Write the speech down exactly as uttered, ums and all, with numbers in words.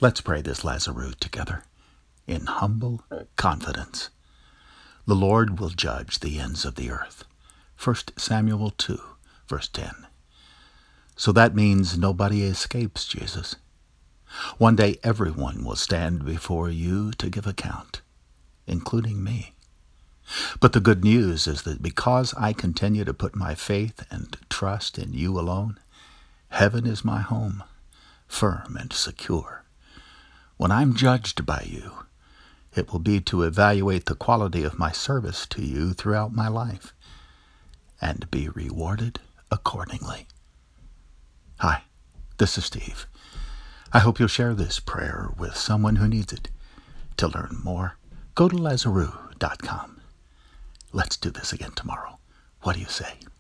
Let's pray this Lazarus together in humble confidence. The Lord will judge the ends of the earth. First Samuel two, verse ten. So that means nobody escapes Jesus. One day everyone will stand before you to give account, including me. But the good news is that because I continue to put my faith and trust in you alone, heaven is my home, firm and secure. When I'm judged by you, it will be to evaluate the quality of my service to you throughout my life and be rewarded accordingly. Hi, this is Steve. I hope you'll share this prayer with someone who needs it. To learn more, go to lazarus dot com. Let's do this again tomorrow. What do you say?